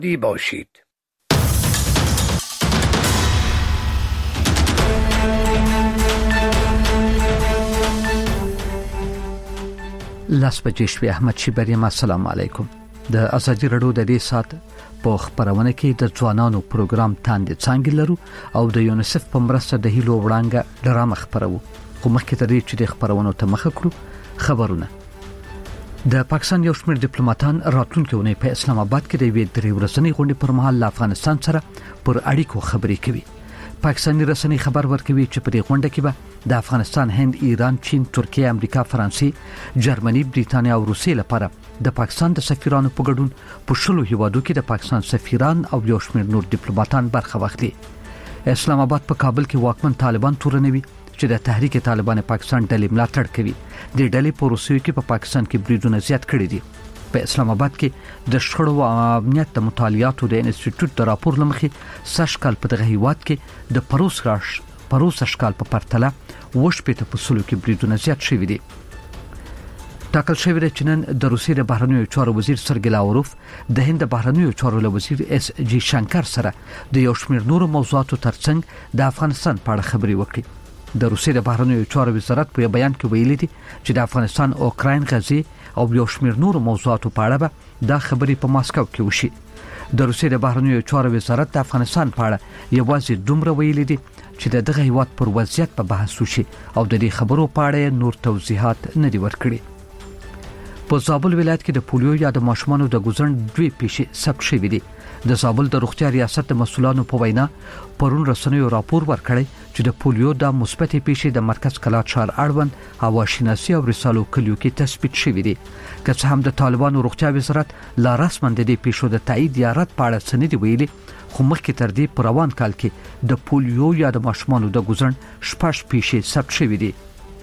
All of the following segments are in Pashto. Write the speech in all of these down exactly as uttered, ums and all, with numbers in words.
دی باشید. لاس بجې شوې. احمد شیبریم، السلام علیکم. د ازادي رادیو د دې سات په خبرونه کې د ځوانانو پروګرام تاندې څنګه لرو او د یونیسف په مرسته د هیلو وړاندې ډرامه خبرو. خو مخکې تر دې چې د خبرونو ته مخه کړو، خبرونه. د پاکستان یو شمېر ډیپلوماټان راتلونکي اونۍ په اسلام آباد کې د یوې درې ورځنۍ غونډې پر مهال له افغانستان سره پر اړیکو خبرې کوي. پاکستاني رسنۍ خبر ورکوي چې په دې غونډه کې به د افغانستان، هند، ایران، چین، ترکیه، امریکا، فرانسې، جرمني، بریټانیا او روسیې لپاره د پاکستان د سفیرانو په ګډون په شلو هیوادو کې د پاکستان سفیران او یو شمېر نور ډیپلوماټان برخه واخلي. اسلام آباد په کابل کې واکمن طالبان تورنوي چې د تحریک طالبان پاکستان ډلې ملاتړ کوي. د ډلې په روسیې کې په پاکستان کې بریدونه زیات کړي دي. په اسلام آباد کې د شخړو او امنیت د مطالعاتو د انسټیټیوټ د راپور لمخې سشکال په دغه هیواد کې د پروس راش پروس اشکال په پرتله وشپېته په سلو کې بریدونه زیات شوي دي. ټاکل شوی دی چې نن د روسیې د بهرنیو چارو وزیر سرګی لاوروف د هند د بهرنیو چارو وزیر اس جی شنکر سره د یو شمېر نورو موضوعاتو ترڅنګ د افغانستان په اړه خبرې وکړي. د روسیې د بهرنیو چارو وزارت په بیان کې ویلي دي چې د افغانستان، اوکراین، غزې او یو شمېر نورو موضوعاتو په اړه به دا خبرې په ماسکو کې وشي. د روسیې د بهرنیو چارو وزارت د افغانستان په اړه یوازې دومره ویلي دي چې دغه هیواد پر وضعیت په بحث وشي او د دې خبرو په اړه نور توضیحات نه دي ورکړي. په زابل ولایت کې د پولیو یا د ماشومانو د ګوزن دوی پیښې ثبت شوې دي. د زابل د روغتیا ریاست د مسؤلانو په وینا پرون رسنیو راپور ورکړی چې د پولیو د مثبتې پیښې د مرکز کلات ښار اړوند هواشیناسي او رسالو کلیو کې تثبیت شوې دي. که څه هم د طالبانو روغتیا وزارت لا رسماً د دې پیښو د تایید یا رد په اړه څه نه دي ویلي، خو مخکې تر دې په روان کال کې د پولیو یا د ماشومانو د ګوزن شپږ پیښې ثبت شوې دي.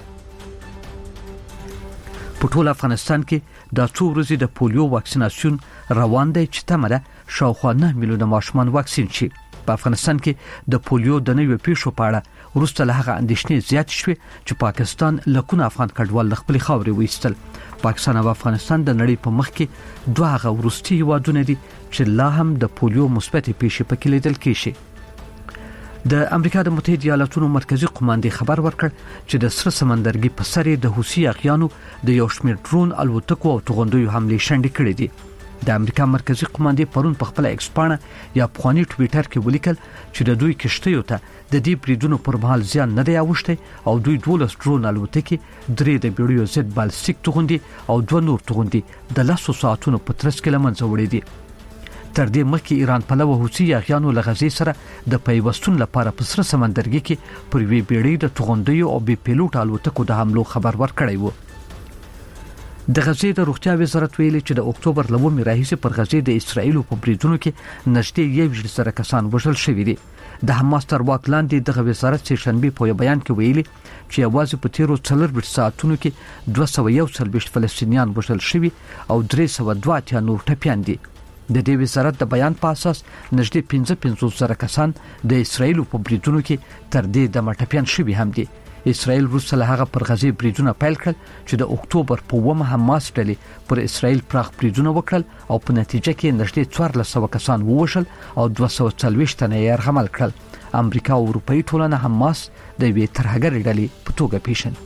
په ټول افغانستان کې د څو ورځې د پولیو واکسیناسیون روان دی چې تمه ده شاوخوا نه میلیونه ماشومان واکسین شي. په افغانستان کې د پولیو د نویو پیښو په اړه وروسته له هغه اندېښنې زیات شوې چې پاکستان لکونه افغان کډوال له خپلې خاورې وایستل. پاکستان او افغانستان د نړۍ په مخ کې دوه هغه وروستي هیوادونه دي چې لا هم د پولیو مثبتې پیښې پکې لیدل کېږي. د امریکا د متحده ایالاتونو مرکزی قوماندې خبر ورکړ چې د سره سمندرګي په سر د حوثي اغیانو د یو شمېر ډرون الوتکو او توغندیو حملې شنډې کړې دي. د امریکا مرکزی قوماندې پرون په خپل ایکس پاڼه یا پخوانی ټویټر کې ولیکل چې د دوی کشتیو ته د دې بریدونو پر مهال زیان نه دی اوښتی او دوی دولس ډرون الوتکې، درې د بیړیو ضد بالستیک توغندي او دوه نور توغندي د لسو ساعتونو په ترڅ کې له منځه وړي دي. تر دې مخکې ایران پلوه حوثي اغیانو له غزې سره د پیوستون لپاره په سره سمندرګي کې پر وی بیړۍ د توغندیو او بي پیلوټ الوتکو د حملو خبر ورکړی و. د غزې د روغتیا وزارت ویلي چې د اکتوبر له اوومې راهیسې پر غزې د اسرائیلو په بریدونو کې نږدې یوویشت زره کسان وژل شوي دي. د حماس تر واک لاندې دغه وزارت سه شنبه په بیان کې ویلي چې یوازې په تیرو څلورویشت ساعتونو کې دوه سوه یو څلوېښت فلسطینیان وژل شوي او درې سوه دوه اتیا نور ټپیان دي. د دې وزارت د بیان په اساس نږدې پنځه پنځوس زره کسان د اسرائیلو په بریدونو کې تر دې دمه ټپیان شوي هم دي. اسرائیل وروسته له هغه پر غزې بریدونه پیل کړل چې د اکتوبر په اوومه حماس ډلې پر اسرائیل پراخ بریدونه وکړل او په نتیجه کې نږدې څوارلس سوه کسان ووژل او دوه سوه څلوېښت تنه یې یرغمل کړل. امریکا او اروپایي ټولنه حماس د یوې ترهګرې ډلې په توګه پیژني.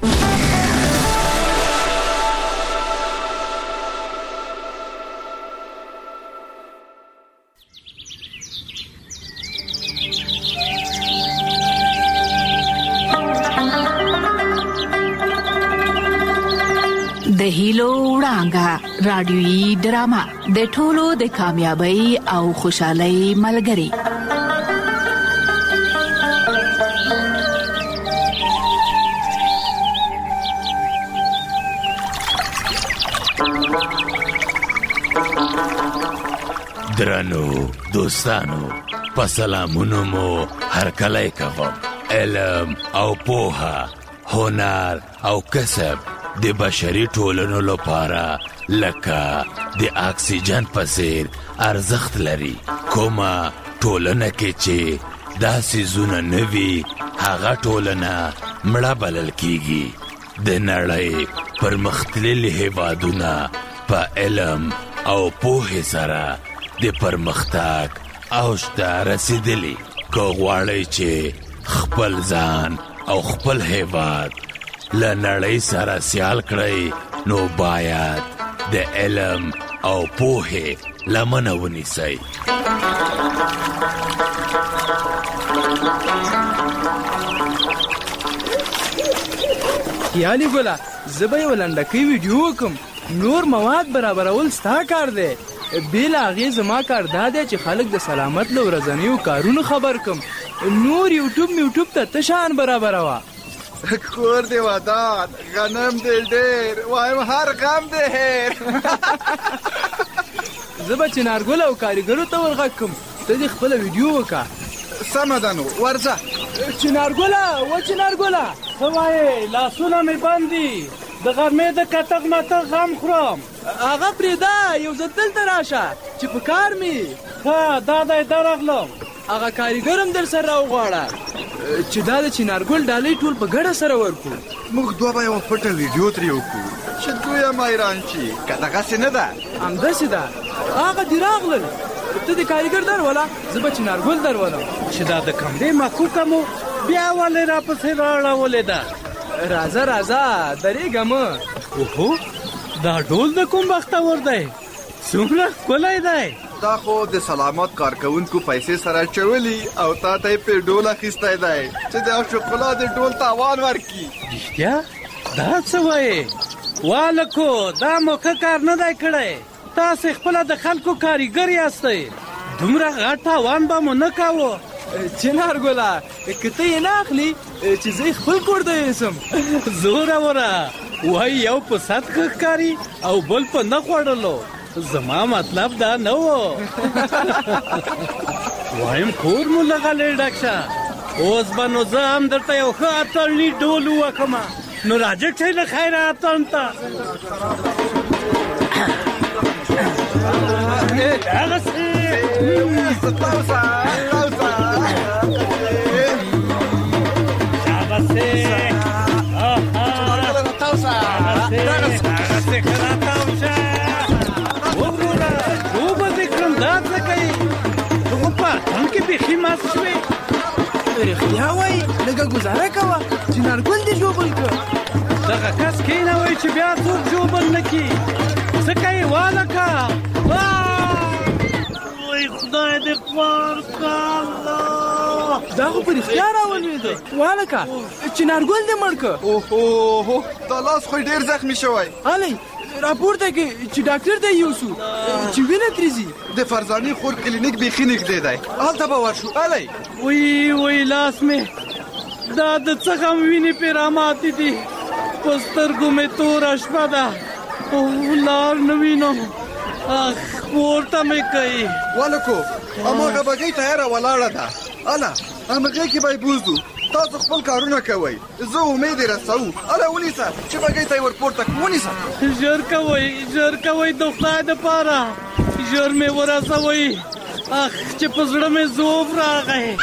د هیلو وړانګه رادیويي ډرامه د ټولو د کامیابی او خوشحالۍ ملګری. درنو دوستانو، په سلامونو مو هرکلی کوم. علم او پوهه، هنر او کسب د بشري ټولنو لپاره لکه د اکسیجن په څیر ارزښت لري. کومه ټولنه کې چې داسې زونه نه وي، هغه ټولنه مړه بلل کیږي. د نړۍ پرمختللي هیوادونه په علم او پوهې سره د پرمختګ اوج ته رسیدلی. که غواړئ چې خپل ځان او خپل هیواد له نړۍ سره سیال کړئ نو باید د علم او پوهې لمنه ونیسئ. یعنی ګولا زه به یو لنډکی ویډیو وکم، نور مواد برابرول ستا کار دی. بېل هغې زما کار دا دی چې خلک د سلامت له ورځنیو کارونو خبر کم. نور یوټیوب میوټیوب ته ته شان برابروه. کور دی ودان، غنم دی ډېر، وایم هر غم دی هیر. زه به چنارګل او کاریګرو ته ورغږ کم، ته دې خپله ویډیو وکړه. سمه ده نو ورځه. چنارګله و چنارګله څه وایې؟ لاسونه مې بند دي، د غرمې د کتغ متغ غم خورم. هغه پرېږده، یو ځل دلته راشه چې په کار مې. ښه دا دی درغلم. هغه کاریګر هم در سره راوغواړه چې دا د چنارګل ډالۍ ټول په ګډه سره ورکړو. موږ دوه به یوه پټه ویډیو ترې وکړو چې دوی هم حیران شي. که دغسې نه ده همداسې ده. هغه دې راغلل، ته د کاریګر درولله، زه به چنارګل درولم. چې دا د کمرې مکوکه مو بیا ولې راپسې راړولې ده؟ راځه راځه درېږه مه. اوهو دا ډول د کوم بختور دی؟ څومره ښکلی دی. دا خو د سلامت کارکوونکو پیسې سره چولي او تا ته یې پې ډول اخیستی دی چې د شوکولا د ډول تاوان ورکړي. رښتیا؟ دا څه وایې؟ والکو دا موقع کار نه دی کړی. تاسې خپله د خلکو کاریګر یاستئ، دومره غټ تاوان به مو نه کاوه. چنارګله که ته یې نه اخلي چې زه خپل کور ته یوسم. زوره وره وایي یو په صد ښه ښکاري او بل په نه خوړلو. زما مطلب دا نه و. وایم کور مو لغلی ډک شه. اوس به نو زه هم درته یو ښه اتڼي ډول ووکمه. نو راځه چې له خیره اتڼ ته. دغسې بیخي مات شوې. رښتیا وایي لږه ګزاره کوه، چنارګل دې ژوبل کړه. دغه کس کېنوئ چې بیا څوک ژوبل نه کړي. څه کوې والکه؟ وای خدای دې خوار کړه. دا خو په رښتیا راولوېده. والکه چنارګل دې مړ کړه. اوهو دا لاس خو ډېر زخمي شوی. هلی راپورته کې چې ډاکټر ته یوسو چې وینه ترې ځي. د فرزانې خور کلینیک بیخي نږدې دی، هلته به ورشو. هلی وی وی لاس مې دا د څه غم وینې پې راماتې دي. په سترګو مې توره شپه ده او لار نه وینم. اخ پورته مې کوي. والکو هماغه بګۍ تیاره ولاړه ده. هله همغې کې به یې بوځو. تاسو خپل کارونه کوئ، زه امید یې رسوو. هله ونیسه چې بګۍ ته یې ورپورته کړو. ونیسه. ژر کوئ ژر کوئ د خدای دپاره، ژر مې ورسوئ. اخ چې په زړه مې ذوب راغی.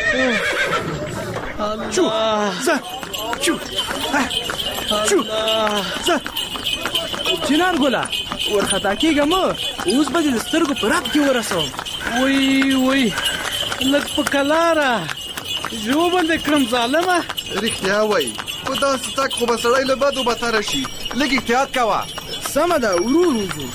چو ځه چو چو ځه. چنارګله ورخطا کېږه مه، اوس به دې د سترګو په رپ کې ورسوم. وی وی لږ په کلاره ژوبل دې کړم ظالمه. رښتیا وایي په داسې تګ خو به سړی له بدو بتره شي. لږ احتیاط کوه. سمه ده ورو ورو ځو.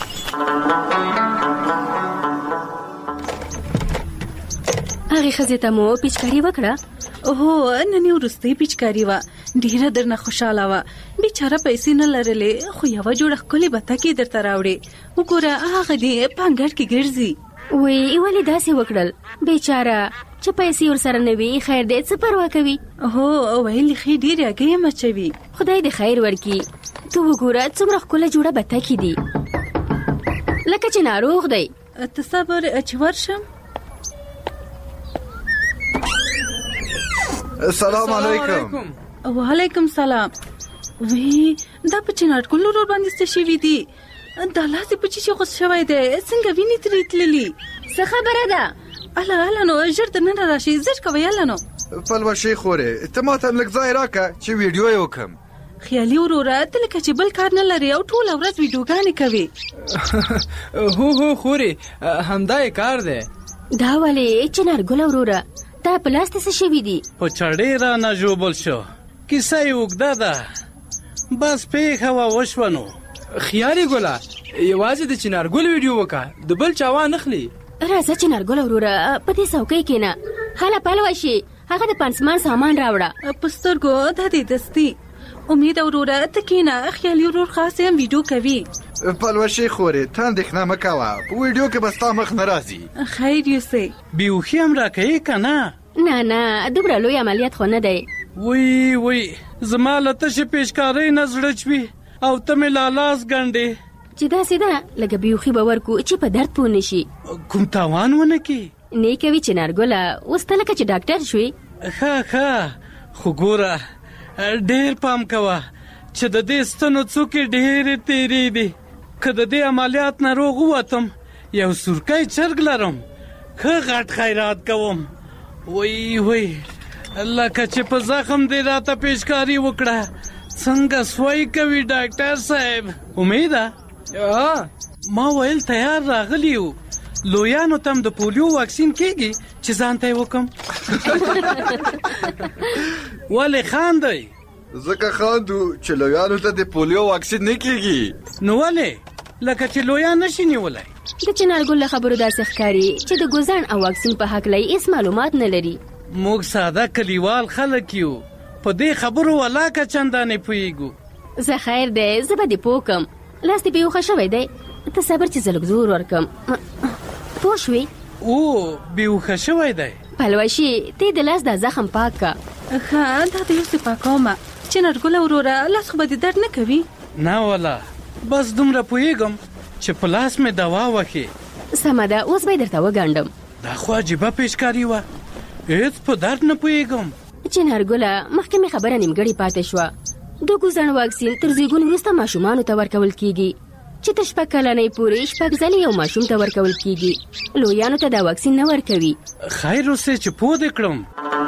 هغې ښځې ته مو پیچکاري وکړه؟ هو نن یې وروستۍ پیچکاري وه، ډېره درنه خوشحاله وه. بیچاره پیسې نه لرلې خو یوه جوړه ښکلې بتکې درته راوړې. وګوره هغه دې په انګړ کې ګرځي. وی ولې داسې وکړل؟ بیچاره چې پیسې ورسره نه وي خیر دی، څه پروا کوي؟ هو ویل ښې ډېرې هګۍ یې مچوي. خدای دې خیر ورکړي. ته وګوره څومره ښکله جوړه بتکې دي، لکه چې ناروغ دی. ته صبر چې ورشم. السلام علیکم. وعلیکم سلام. وی دا په چنارګل ورور باندې څه شوي دي؟ دا لاس یې په چیچي غوڅ شوی دی. څنګه وینې ترې تللي؟ څه خبره ده؟ اله اله نو ژر دننه راشي، ژر کوئ. اله نو پلوشې خورې ته ما ته هم لږ ځای راکړه چې ویډیو یې وکړم. خیالي وروره ته لکه چې بل کار نه لري او ټول ورځ ویډیوګانې کوي. هو هو خوري همدا کار دی. دا ولې چنارګل وروره تا په لاس څه شوي دي؟ په چړې را نه جوبل شو. کیسه یې اوږده ده، بس پیښه وه وشوه. نو خیالي ګله یوازې د چنارګل ویډیو وکړه، د بل چا وانه اخلي. راځه چنارګل وروره په دې څوکۍ کښېنه، هله پلوه شي، هغه د پانسمان سامان راوړه. په سترګو د دې دستي امید وروره ته کېنه، خیالي ورور خاص هم ویډیو کوي. پلوشې خورې ته اندېښنه مه کوه، په ویډیو کې به ستا مخ نه راځي. خیر یوسې بیوخي هم راکوي که نه؟ نه نه دومره لوی عملیات خو نه دی. وی وی زما له تشې پیشکارۍ نه زړه چوي او ته مې لالاس ګنډې. چې داسې ده لکه بیوخي به ورکو چې په درد پوه نه شي. کوم تاوان ونه کړي؟ نه کوي چنارګله، اوس ته لکه چې ډاکټر شوې. ښه ښه خو ګوره ډېر پام کوه چې د دې ستنو څوکې ډېرې تیرې دي. که د دې عملیات نه روغ ووتم یو سورکی چرګ لرم، ښه غټ خیرات کوم. وی وی لکه چې په زخم دې راته پیشکاري وکړه. څنګه سوی کوي ډاکټر صاحب؟ امیده ما ویل تیار راغلی یو، لویانو تم د پولیو واکسین کېږي چې ځان ته یې وکم. ولې خاندئ؟ ځکه خاندو چې لویانو ته د پولیو واکسین نه کېږي. نو ولې؟ لکه چې لویان نشي نیولی. د چنارګل له خبرو داسې ښکاري چې د ګوزڼ او واکسین په هکله هېڅ معلومات نه لري. موږ ساده کلیوال خلک یو، په دې خبرو ولاکه چندانې پوهېږو. زه خیر دی، زه به دې پوه کم. لاس دې بیوخه شوی دی، ته صبر چې زه لږ زور ورکم. پوه شوې؟ او بیوخه شوی دی. پلوشي ته د لاس دا زخم پاک کا. ښه دا د یوسې پاکومه. چنارګله وروره لاس خو به دې درد نه کوي؟ نه والا بس دومره پوهېږم چې په لاس مې دوا وکې. سمه ده، اوس به یې درته وګنډم. دا خو عجیبه پیشکاري وه، هېڅ په درد نه پوهېږم. چنارګله مخکې مې خبره نیمګړې پاتې شوه. د ګوزڼ واکسین تر زیږون وروسته ماشومانو ته ورکول کېږي، چې تر شپږ کلنۍ پورې شپږ ځلې یو ماشوم ته ورکول کېږي. لویانو ته دا واکسین نه ورکوي. خیر اوسې چې پوه دې کړم.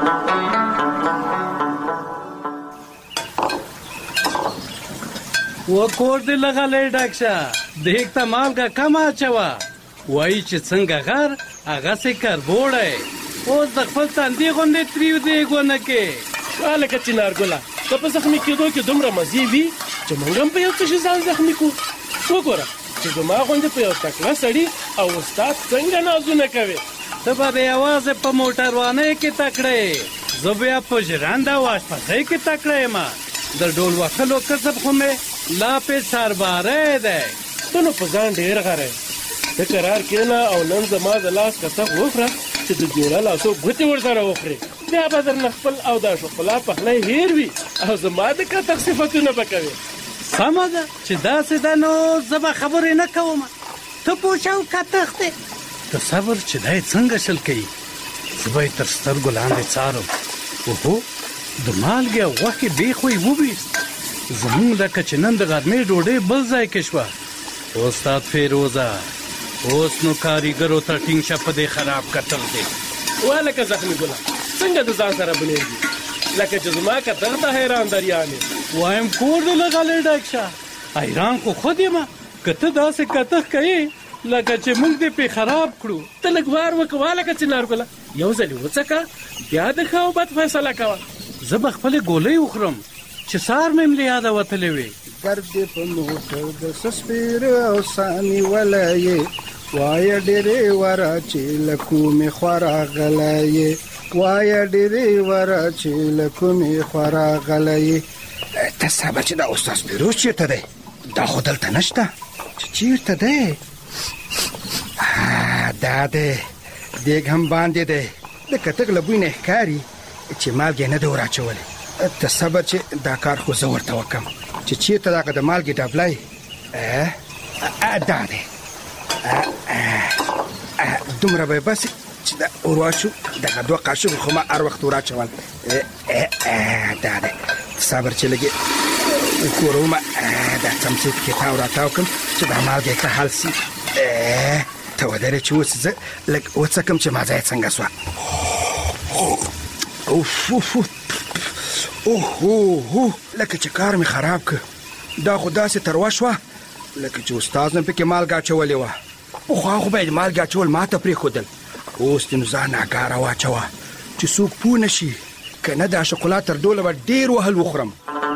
و کور دې لغلی ډک شه، دیګ ته مالګه کم اچوه. وایي چې څنګه غر هغسې کربوړی. اوس د خپل تندي غوندې تریو دیګ ونه کې. هلکه چنارګله که په زخمي کېدو کې دومره مزې وي چې موږ هم په یو څه شي ځان زخمي کړو. وګوره چې زما غوندې په یو تکړه سړي او استاد څنګه نازونه کوي. ته به د یوازې په موټروانۍ کې تکړه یې، زه بیا په ژرنده او اشپزۍ کې تکړه یم. د ډول وهلو کسب خو مې لا پې سرباری دی. ته نو په ځان ډېر غره ته قرار کېنه او نن زما د لاس کسب وخوره چې د جوړه لاسو ګوتې ورسره وخورې. بیا به درنه خپل او دا شوکولا پخلی هېر وي او زما د کتغ صفتونه به کوې. سمه ده چې داسې ده، نو زه به خبرې نه کوم. ته پوه شه او کتغ دی. ته صبر چې دی څنګه شل کوي، زه به یې تر سترګو لاندې څارم. اوهو د مالګې او غوښې بیخ یې وویست. زمونږ لکه چې نن د غرمې ډوډۍ بل ځای کې شوه. استاد فیروزه اوس نو کاریګرو ته ټینګ شه په دې خراب کتغ دی. وهلکه زخمي ګله څنګه د ځان سره بلېږي لکه چې زما کتغ ته حیران دریان یې. وایم کور دې لغلی ډک شه، حیران خو خود یم. که ته داسې کتغ کوې لکه چې موږ دې پې خراب کړو. ته لږ وار وکړه هلکه چنارګله، یو ځلې وڅکه بیا د ښه او بد فیصله کوه. زه به خپلې ګولۍ وخورم چې سار مې ملې یاده وتلې وې. ګرد دې په موټر د سسپیر او ساني ولی وایه ډېرې وره چې له کومې خوا راغلی وایه ډېرې وره چې له کومې خوا راغلی. ته صبر چې دا استاد فیروز چېرته دی؟ دا خو دلته نشته. چې چېرته دی؟ دا دی، دیګ هم باندې دی. د کتغ له بوی نه ښکاري چې مالګې نه دی وراچولی. ته صبر چې دا کار خو زه ورته وکړم چې چېرته دغه د مالګې ډبلی. دا دی، دومره به یې بس چې دا ورواچو. دغه دوه قاشق خو ما هر وخت وراچول. دا دی، صبر چې لږ وکورومه. دا څمڅې پکې تاو راتاو کړم چې دا مالګې ښه حل سي. ته ودرې چې اوس زه لږ وڅکم چې مازه یې څنګه سوه. اوف اوف اوه اوه لکه چې کار مې خراب ک دا خو داسې تروه شوه لکه چې استاد مې پکې مالګه اچولې وه پخوا خو باید مالګه اچول ما ته پرېښودل اوس دې نو ځان ناکاره واچوه چې څوک پوه نه شي که نه دا شکولات تر ډوله به ډېر وهل وخورم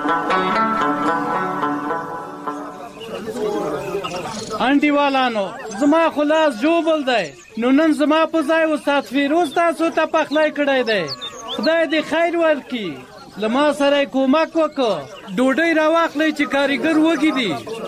انډیوالانو زما خو لاس جوبل دی نو نن زما په ځای استاد فیروز تاسو ته پخلی کړی دی خدای دې خیر ورکړي له ما سره یې کومک وکړه ډوډۍ راواخلئ چې کاریګر وږي دي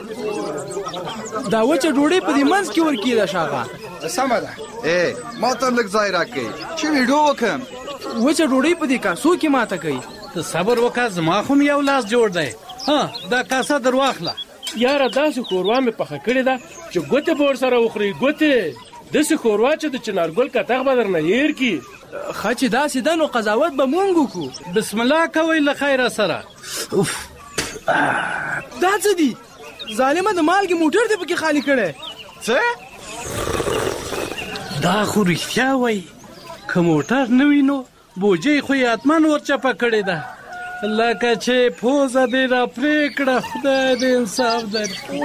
دا وچه ډوډۍ په دې منځ کې ورکېده شاغه سمه ده ای ما ته هم لږ ځای راکړئ چې ویډیو وکړم وچه ډوډۍ په دې کاسو کې ماته کوي ته صبر وکړه زما خو یو لاس جوړ دی ها دا کاسه در واخله یاره داسې ښوروا مې پخه کړې ده چې ګوتې به ورسره وخوري ګوتې داسې ښوروا چې د چنارګل کتغ به درنه هېر کړي ښه چې داسې ده نو قضاوت به مونږ وکړو بسم الله کوئ له خیره سره دا څه دي ظالمه د مالګې موټر دې پکې خالي کړی څه دا خو رښتیا وایي که موټر نه وي نو بوجۍ خو یې حتمن ورچپه کړې ده لکه چې پوزه دې را پرې کړه خدای دې انصاف درکړي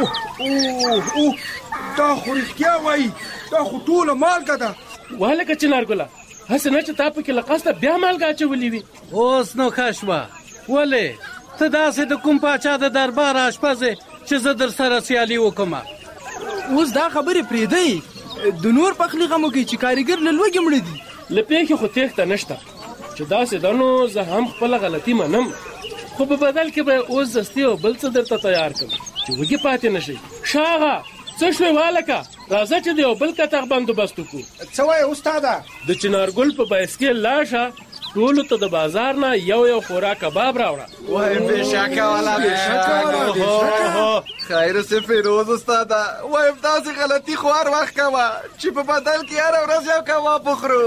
دا خو رښتیا وایي دا خو ټوله مالګه ده وهلکه چنارګله هسې نه چې تا پکې له قصده بیا مالګه اچولې وي اوس نو ښه شوه ولې ته داسې د کوم پاچا د دربار اشپز چې زه در سره سیالي وکړم اوس دا خبرې پرېږدئ د نور پخلي غم وکړئ چې کاریګر له لوږې مړه دي له پېښې خو تېښته نشته چې داسې ده نو زه هم خپله غلطي منم خو په بدل کې به اوس زستي او بل څه درته تیار کړم چې وږي پاتې نه شئ شاغه څه شوې والکه راځه چې د یو بل کتغ بندوبست وکړو څه وایې استاده د چنارګل په بایسکل لاشه ټولو ته د بازار نه یو یو خورا کباب راوړه وای بېشکه والا بېشکه خیر سه فیروز استاده وایم داسې غلطي خو هر وخت کوه چې په بدل کې هره ورځ یو کباب وخورو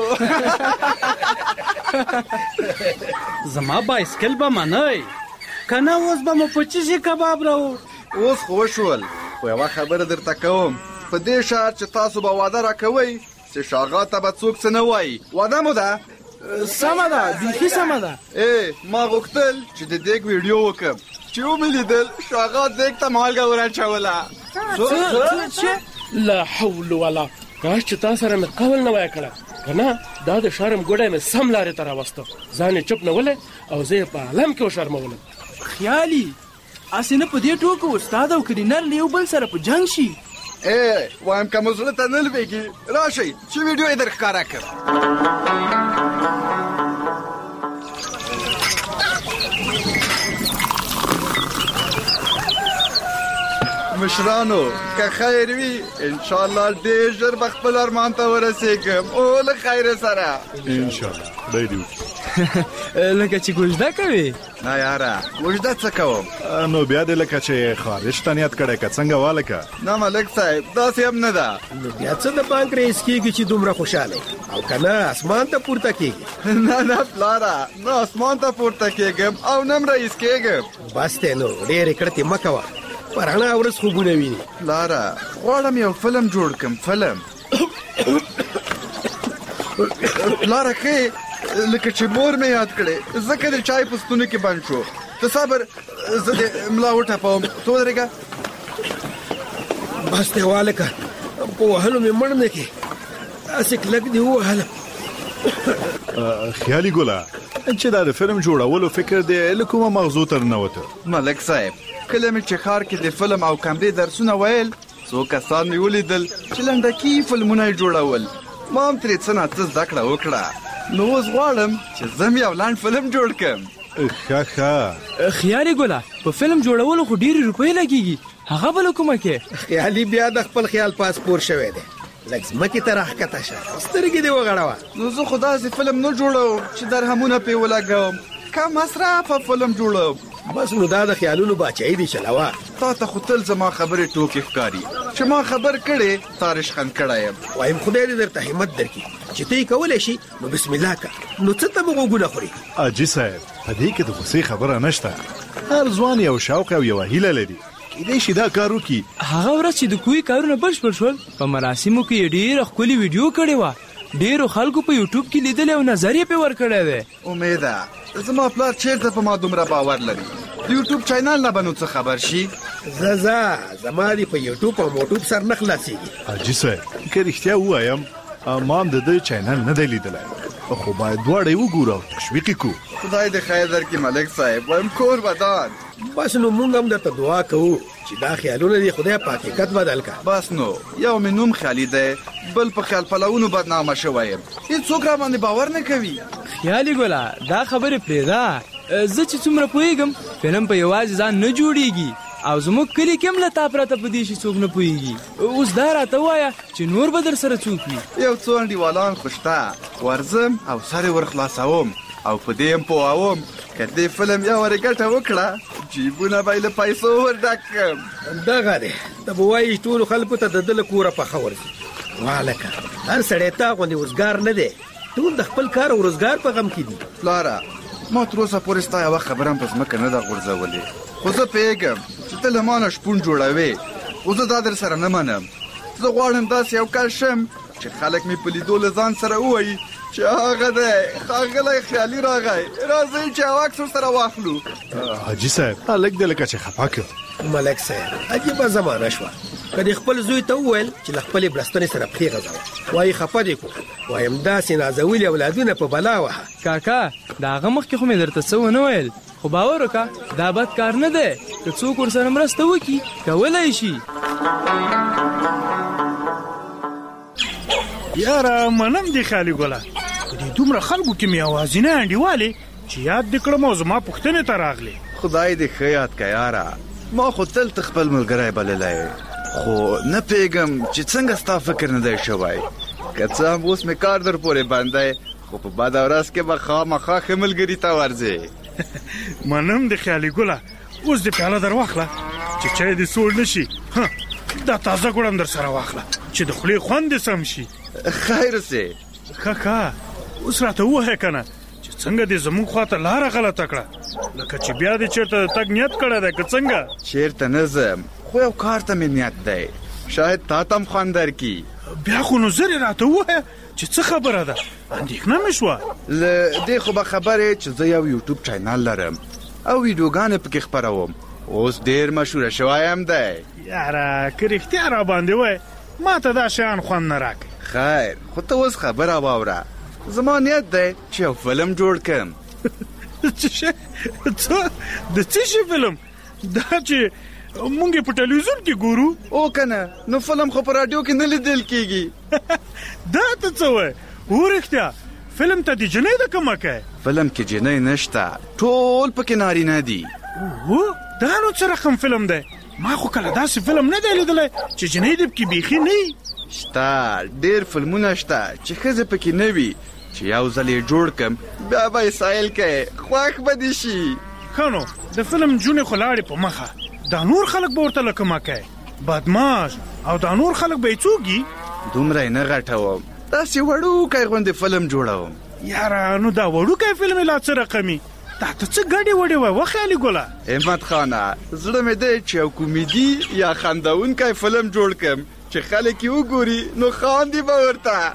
زما بایسکل به منئ که نه اوس به مو په څه شي کباب راوړ اوس خو وشول خو یوه خبره درته کوم په دې شرط چې تاسو به واده راکوئ چې شاغا ته به څوک څه نه وایي واده مو ده سمه ده بیخي سمه ده ای ما غوښتل چې د دیګ ویډیو وکړم چې ومې لیدل شاغا دیګ ته مالګه وراچوله لا حول ولا کاش چې تا سره مې قول نه وای کړی که نه دا د شرم ګوډی مې سم لارې ته راوسته ځان یې چپ نه ولی او زه یې په عالم کې وشرمولم خیالي هسې نه په دې ټوکو استاد او کلینر له یو بل سره په جنګ شي ای وایم که مو زړه ته نه لوېږي راشئ چې ویډیو یې در ښکاره کړم مشرانو که خیر وي انشاءالله ډېر ژر به خپل ارمان ته ورسېږم او له خیره سره انشاءالله خدای دې وکړي لکه چې ګوژده کوې نه یاره ګوژده څه کوم نو بیا دې لکه چې خارج ته نیت کړی که څنګه والکه نه ملک صاحب داسې هم نه ده نو بیا څه د بانک رئیس کېږي چې دومره خوشحاله او که نه اسمان ته پورته کېږي نه نه پلاره نه اسمان ته پورته کېږم او نه هم رئیس کېږم بس دی نو ډېرې کړتې مه کوه په رڼا ورځ خوبونه ویني پلاره غواړم یو فلم جوړ کړم فلم پلاره ښې لکه چې مور مې یاد کړې ځکه د چای په ستوني کې بند شو ته صبر زه د ملا وټپوم ته ودرېږه بس دی والکه په وهلو مې مړ نه کې داسې کلک دې ووهلم خیالي ګله چې دا د فلم جوړولو فکر دی له کومه مغزو ته ننوته ملک صاحب کله مې چې ښار کې د فلم او کمرې درسونه ویل څو کسان مې ولیدل چې لنډکي فلمونه یې جوړول ما هم ترې څه نه څه زده کړه وکړه نو اوس غواړم چې زه هم یو لنډ فلم جوړ کړم ښه ښه خیالي ګله په فلم جوړولو خو ډېرې روپۍ لګېږي هغه به له کومه کې خیالي بیا د خپل خیال پاسپور شوی دی لږ ځمکې ته راښکته شه سترګې دې وغړوه نو زه خو داسې فلم نه جوړوم چې درهمونه پرې ولګوم کم مصرفه فلم جوړوم بس نو دا د خیالونو باچایي دي چلوه تا ته خو تل زما خبرې ټوکې ښکاري چې ما خبر کړې تا رشخند کړی یم وایم خدای دې درته همت درکړي چې ته یې کولی شي نو بسم الله که نو څه ته به غوږونه خوري حاجي صاحب په دې کې د غوسې خبره نشته هر ځوان یو شوق او یوه هیله لري کیدای شي دا کار وکړي هغه ورځ چې د کوی کارونه بشپړ شول په مراسمو کې یې ډېره ښکلې ویډیو کړې وه ډیرو خلکو په یوټیوب کې لیدل او نظر یې په ور کړی دی. امیده زما پلار چیرته په ما دومره باور لري؟ د یوټیوب چینل نه به نو څه خبر شي؟ زه زما دې په یوټیوب او موټوب سر نه خلاصېږي. حاجي صاحب که رښتیا ووایم ما هم د ده چینل نه دی لیدلی، خو باید دواړه یې وګورو او تشویق یې کړو. خدای دې خیر درکړي ملک صاحب، وایم کور ودان. بس نو مونږ هم درته دعا کوو چې دا خیالونه دې خدای په حقیقت بدل کړه. بس نو یو مې نوم خیالي دی، بل په خیال پلوونو بدنامه شوی یم، هېڅوک را باندې باور نه کوي. خیالي ګله دا خبرې پرېږده. زه چې څومره پوهېږم فلم په یوازې ځان نه جوړېږي او زموږ کلي کې هم له تا پرته په دې شي څوک نه پوهېږي. اوس دا راته ووایه چې نور به در سره څوک وي؟ یو څو انډیوالان خو شته، ورځم او سر یې ور خلاصوم او په دې هم پوهوم که دې فلم یو ورې ګټه وکړه جیبونه به یې له پیسو ور ډک کړم. دغه دی ته به وایي ټولو خلکو ته د ده له کوره پخه ورځي. والکه هر سړی تا غوندې وزګار نه دی، ټول د خپل کار او روزګار په غم کې دي. پلاره ما تر اوسه پورې ستا یوه خبره هم په ځمکه نه ده غورځولې، خو زه پوهېږم چې ته له ما نه شپون جوړوې، خو زه دا در سره نه منم. زه غواړم داسې یو کس شم چې خلک مې په لیدو له ځان سره ووایي چې هغه دی ښاغلی خیالي راغی، راځئ چې یو عکس ورسره واخلو. حاجي صاحب هلک دی لکه چې خفه کړ. ملک صاحب عجیبه زمانه شوه، که دې خپل زوی ته وویل چې له خپلې بړستنې سره پښې غځوه، وایي خفه دې کړو، وایم داسې نازولي اولادونه په بلا وهه. کاکا د هغه مخکې خو مې درته څه ونه ویل، خو باور وکړه دا بد کار نه دی، که څوک ورسره مرسته وکړي کولی شي. یاره منم دې خیالي ګله، په دې دومره خلکو کې مې یوازینی انډیوالې چې یاد دې کړم او زما پوښتنې ته راغلې. خدای دې ښه یاد کړه یاره، ما خو تل ته خپل ملګری بللی، خو نه پوهېږم چې څنګه ستا فکر نه دی شوی. که څه هم اوس مې کار در پورې بند دی، خو په بده ورځ کې به خامخا ښه ملګري ته ورځې. منم دې خیالي ګله، اوس دې پیاله در واخله چې چای دې سوړ نه شي. دا تازه ګوړ هم در سره واخله چې د خولې خوند دې سم شي. خیر سې کاکا اوس راته ووایه که نه چې څنګه دې زموږ خواته لاره غلطه کړه، لکه چې بیا دې چېرته د تګ نیت کړی دی که څنګه؟ چېرته نه ځم، خو یو کار ته مې نیت دی، شاید تا ته هم خوند درکړي. بیا خو نو زر یې راته ووایه چې څه خبره ده، اندېښنه مې شوه. له دې خو به خبرې چې زه یو یوټیوب چینل لرم او ویډیوګانې پکې خپروم، اوس ډېر مشهوره شوی هم دی. یاره که رښتیا را باندې وایې ما ته دا شیان خوند نه راکوي. خیر خو ته اوس خبره واوره، زما نیت دی چې یو فلم جوړ کړم. څه شی؟ څه د څه شي فلم؟ دا چې مونږ په ټلویزیون کې ګورو؟ او که نه نو فلم خو په راډیو کې نه لیدل کېږي. دا ته څه وایې؟ هو رښتیا فلم ته د جنۍ ده کومه کوې؟ فلم کې جنۍ نشته، ټول پکې نارینه دي. اوه دا نو څه رقم فلم دی؟ ما خو کله داسې فلم نه دی لیدلی چې جنۍ دې پکې بیخي نه وي. شته ډېر فلمونه شته چې ښځې پکې نه وي، چې یو ځل یې جوړ کړم بیا به یې سایل کوې، خوښ به دې شي. ښه نو د فلم جونې خو لاړې په مخه، دا نور خلک به ورته لکه ما کوې بدماش، او دا نور خلک به یې څوک وي؟ دومره یې نه غټوم، داسې وړوکی غوندې فلم جوړوم. یاره نو دا وړوکی فلم یې لا څه رقمي؟ دا ته څه ګډې وډې وای وخیالي ګله؟ احمد خانه زړه مې دی چې یو کومیډي یا خندونکی فلم جوړ کړم چې خلک یې وګوري نو خاندي به ورته.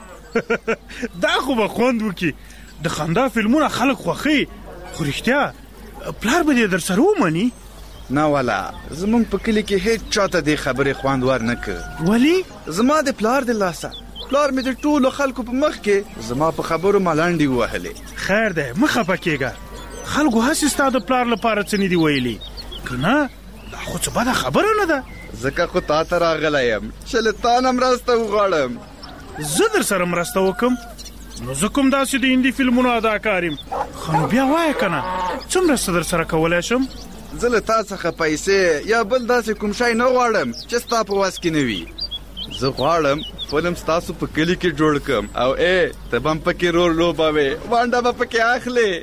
دا خو به خوند وکړي، د خندا فلمونه خلک خوښوي، خو رښتیا پلار به دې در سره ومني؟ نه والا زمونږ په کلي کې هیڅ چاته دې خبرې خوند ور نه کړ. ولې؟ زما د پلار د لاسه، پلار مې د ټولو خلکو په مخ کې زما په خبرو ملنډې ووهلې. خیر دی مه خفه کېږه، خلکو هسې ستا د پلار لپاره څه نه دي ویلي که نه؟ دا خو څه بده خبره نه ده. ځکه خو تا ته راغلی یم چې له تا نه مرسته وغواړم. زه در سره مرسته وکړم؟ نو زه کوم داسې د هندي فلمونو اداکار یم؟ ښه نو بیا وایه که نه څه مرسته در سره کولی شم؟ زه له تا څخه پیسې یا بل داسې کوم شی نه غواړم چې ستا په وس کې نه وي. زه غواړم فلم ستاسو په کلي کې جوړ کړم او ای ته به هم پکې رول لوبوې، ونډه به پکې اخلې.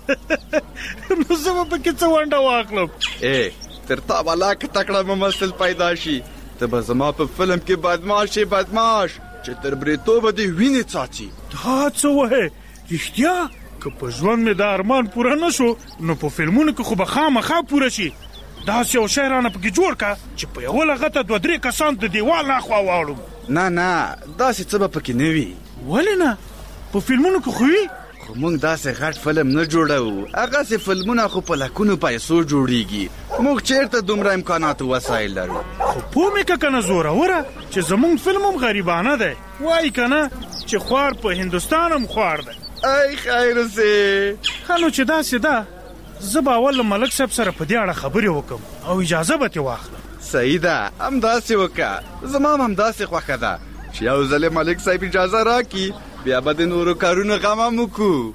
نو زه به پکې څه ونډه واخلم؟ ای تر تا والا که تکړه ممثل پیدا شي، ته به زما په فلم کې بدماش یې بدماش چې تر بریتوبه دې وینې څاڅي. دا څه وایې رښتیا؟ که په ژوند مې دا ارمان پوره نه شو نو په فلمونو کې خو به خامخا پوره شي. داسې یو شی رانه پکې جوړ که چې په یوه لغته دوه درې کسان د دیوال نه خوا واړم. نه نه داسې څه به پکې نه وي. ولې نه په فلمونو کې خو وي خو موږ داسې غټ فلم نه جوړو هغسې فلمونه خو په لکونو پیسو جوړیږي موږ چیرته دومره امکانات و وسایل لرو خو پوه مې که کنه زوروره چې زمونږ فلم هم غریبانه دی وایي کنه چې خوار په هندوستان هم خوار دی ای خیر سي ښه نو چې داسې ده زه به اول له ملک صاحب سره په دې اړه خبرې وکړم او اجازه به ترې واخلم صحیح ده همداسې وکړه زما هم همداسې خوښه ده چې یو ځلې ملک صاحب اجازه راکړي بیا به د نورو کارونو غم هم وکړو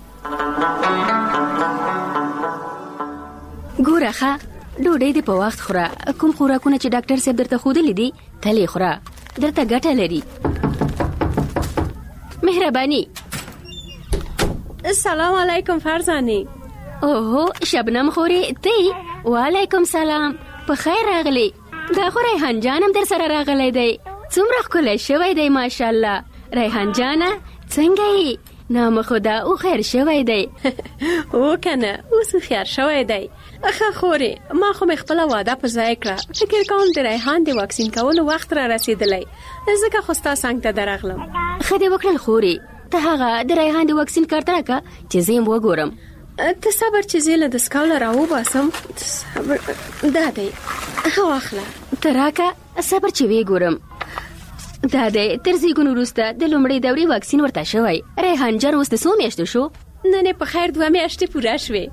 ګوره ښه ډوډۍ دې په وخت خوره کوم خوراکونه چې ډاکټر صاحب درته ښودلي دي تل یې خوره درته ګټه لري مهرباني السلام علیکم فرزانې اوهو شبنم خورې تی وعلیکم سلام په خیر راغلی دا خو ریحان جان هم در سره راغلی دی څومره ښکلی شوی دی ماشاءالله ریحان جانه څنګه یې نام خدا او خیر شوی دی او کنه اوس خیر شوی دی ښه خورې ما خو مې خپله واده په ځای کړه فکر کوم د ریحان د واکسین کولو وخت را رسېدلی ځکه خو ستا څنګ ته درغلم ښه دې وکړل خورې ته هغه د ریحان د واکسین کارت راکړه چې زه یې وګورم ته صبر چې زه له دستکاله راوباسم صبر دا دی واخله ته راکړه صبر چې ویې ګورم دا دی تر زیږون وروسته د لومړۍ دورې واکسین ورته شوی ریحان جان اوس د څو میاشتو شو نن یې په خیر دوه میاشتې پوره شوې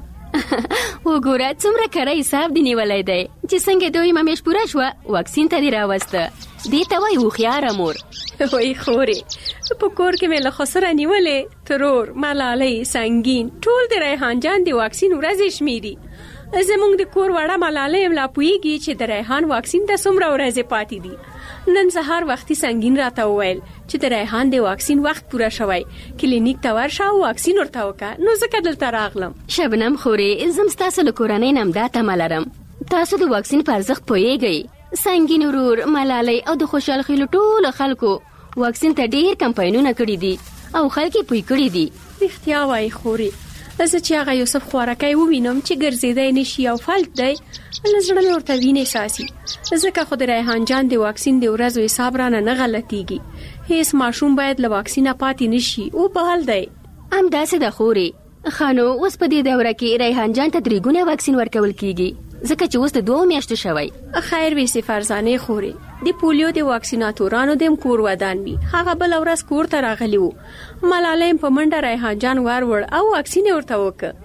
وګوره څومره کره حساب دې نیولی دی چې څنګه دویمه میاشت پوره شوه واکسین ته دې راوسته دې ته وایي هوښیاره مور وای خورې په کور کې مې له خسره نیولې ترور ملالۍ سنګین ټول د ریحان جان د واکسین ورځې شمیري زمونږ د کور وړه ملالۍ هم لا پوهېږي چې د ریحان واکسین ته څومره ورځې پاتې دي نن سهار وختي سنګین راته وویل چې د ریحان د واکسین وخت پوره شوی کلینیک ته ورشه او واکسین ورته وکړه نو ځکه دلته راغلم شبنم خورې زم ستاسو له کورنۍ نه هم دا تمه لرم تاسو د واکسین په ارزښت پوهېږئ سنګین ورور ملالۍ او د خوشحال خیلو ټولو خلکو واکسین ته ډېر کمپاینونه کړي دي او خلک یې پوه کړي دي رښتیا وایي خورې زه چې هغه یوسف خوارکی ووینم چې ګرځېدی نه شي او فلج دی له زړه مې ورته وینې ساسي ځکه خو د ریحان جان د واکسین د ورځو حساب رانه نه غلطیږي هیڅ ماشوم باید له واکسینه پاتې نه شي او بهل دی همداسې ده خورې خانو اوس په دې دوره کې ریحان جان ته درې ګونه واکسین ورکول کیږي ځکه چې اوس د دوه میاشتو شوی خیر ویسې فرزانې خورې د پولیو د واکسیناتورانو د هم کور ودان وي هغه بله ورځ کور ته راغلی و ملالۍ په منډه ریحان جان وروړ او واکسین یې ورته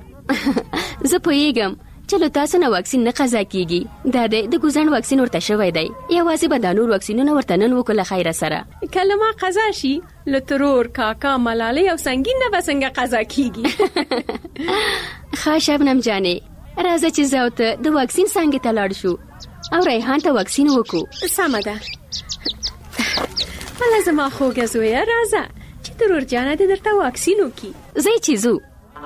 وکړه زه پوهېږم چې له تاسو نه واکسین نه قضا کیږي دا دی د ګوزڼ واکسین ورته شوی دی یوازې به دا نور واکسینونه ورته نن وکړو له خیره سره کله ما قضا شي له ترور کاکا ملالۍ او سنګین نه به څنګه قضا کیږي ښه شبنم جانې راځه چې زه او ته د واکسین څانګې ته لاړ شو او ریحان ته واکسین وکړو سمه ده هله زما خوږه زویه راځه چې ترور جانه دې درته واکسین وکړي زه چې ځو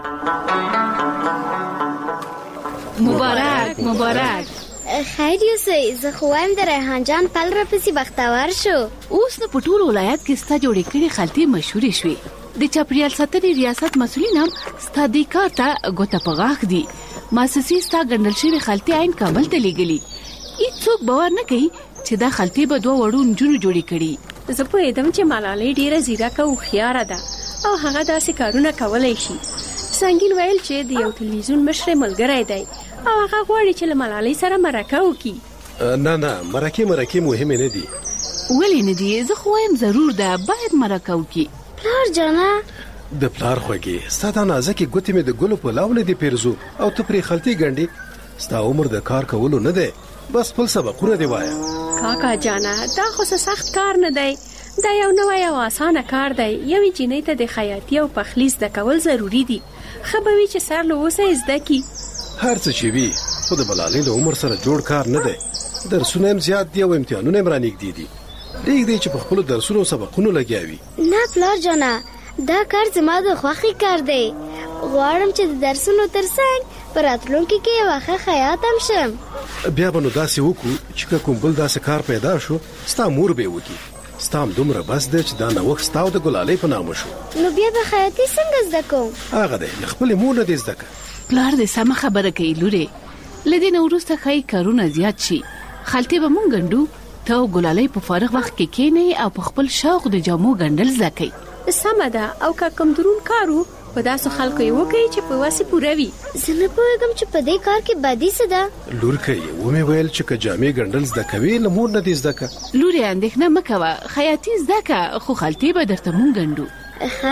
مبارک مبارک خیر یوسئ زه خو وایم د ریحان جان پل راپسې بختور شو اوس نو په ټول ولایت کې ستا جوړې کړې خلطې مشهورې شوې د چاپریال ساتنې ریاست مسؤلین هم ستا دې کار ته ګوته په غاښ دي مؤسسې ستا ګڼل شوې خلطې عین کابل ته لیږلي هیڅوک باور نه کوي چې دا خلطې به دوه وړو نجونو جوړې کړي زه پوهېدم چې ملالۍ ډېره ځیرکه او هوښیاره ده او هغه داسې کارونه کولی شي سنګین ویل چې د یو تلویزیون مشر ملګری دی او هغه غواړي چې له ملالۍ سره مرکه وکړي نه نه مرکې مرکې مهمې نه دي ولې نه دي زه خو وایم ضرور ده باید مرکه وکړي پلار جانه د پلار خوږې ستا دا نازکې ګوتې مې د ګلو په لاونه دي پیرزو او ته پرې خلطې ګنډې ستا عمر د کار کولو نه دی بس خپل سبقونه دی وایه کاکا جانه دا خو څه سخت کار نه دی دا یو نوی او اسانه کار دی یوې جینۍ ته د خیاطي او پخلي زده کول ضروري دي ښه به وي چې سر له اوسه یې زده کړي هر څه چې وي خو د ملالۍ له عمر سره جوړ کار نه دی درسونه هم زیات دي او امتحانونه هم رانږدې دي پرېږدئ چې په خپلو درسونو او سبقونو لګیا وي نه پلار جانه دا کار زما د خوښې کار دی غواړم چې د درسونو ترڅنګ په راتلونکي کې یوه ښه خیاط هم شم بیا به نو داسې وکړو چې که کوم بل داسې کار پیدا شو ستا مور به یې وکړي ستا هم دومره بس دی چې دا نوښت ستا او د ګلالۍ په نامه شو نو بیا به خیاطي څنګه زده کوم هغه دی له خپلې مور نه دې زده کړه پلار دې سمه خبره کوي لورې له دې نه وروسته ښایي کارونه زیات شي خلطې به مونږ ګنډو ته او ګلالۍ په فارغ وخت کې کښېنئ او په خپل شوق د جامو ګنډل زده کوئ سمه ده او که کوم درون کارو په داسې خلکو یې وکړي چې په واسې پوره وي. زه نه پوهېږم چې په دې کار کې بدي څه ده. لورکه یې ومې ویل چې که جامې ګنډل زده کوې له مور نه دې زده که. لورې اندېښنه مه کوه، خیاطي زده که خو خلطې به درته مونږ ګنډو.